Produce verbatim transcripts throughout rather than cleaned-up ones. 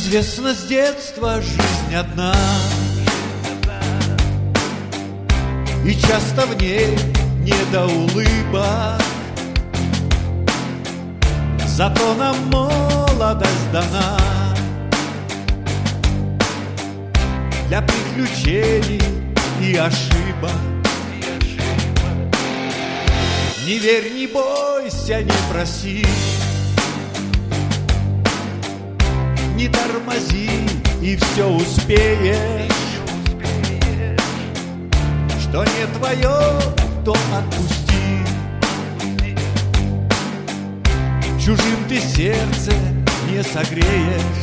Известно с детства, жизнь одна, и часто в ней не до улыбок. Зато нам молодость дана для приключений и ошибок. Не верь, не бойся, не проси, не тормози, и все успеешь. Что не твое, то отпусти. Чужим ты сердце не согреешь.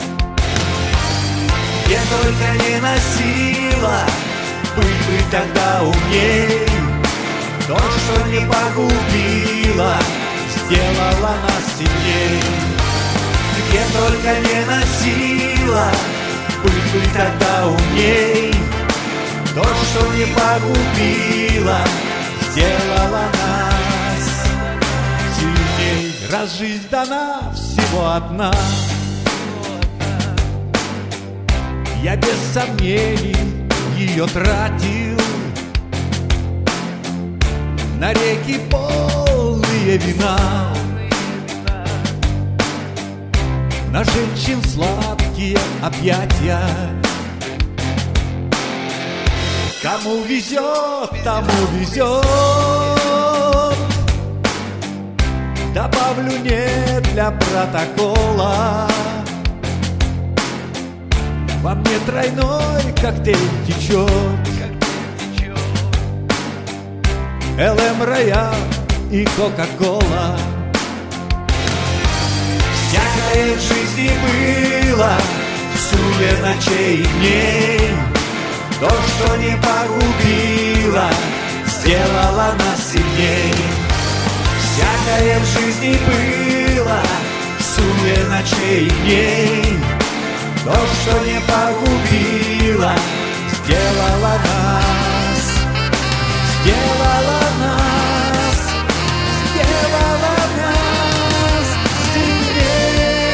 Где только не носила, быть бы тогда умней. То, что не погубило, сделало нас сильней. Где только не носила, быть бы тогда умней. То, что не погубило, сделало нас сильней. Раз жизнь дана всего одна, я без сомнений ее тратил на реки полные вина, на женщин сладкие объятия. Кому везет, тому везет. Добавлю не для протокола, во мне тройной коктейль течет. эл эм Роял и Кока-Кола. Всякое в жизни было, в суе ночей и дней. То, что не погубило, сделало нас сильней. Всякое в жизни было, в суе ночей и дней. То, что не погубило, сделало нас, сделало нас, сделало нас сильней.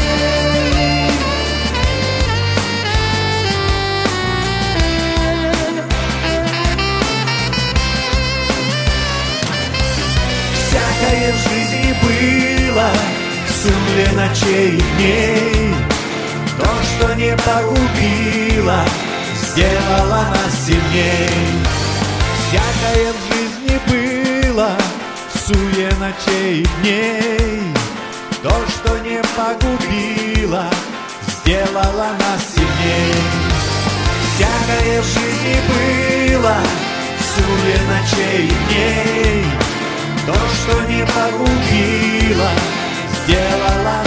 Всякое в жизни было, в суе ночей и дней. То, что не погубило, сделало нас сильней. Всякое в жизни было, в суе ночей и дней. То, что не погубило, сделало нас сильней. Всякое в жизни было, в суе ночей и дней. То, что не погубило, сделало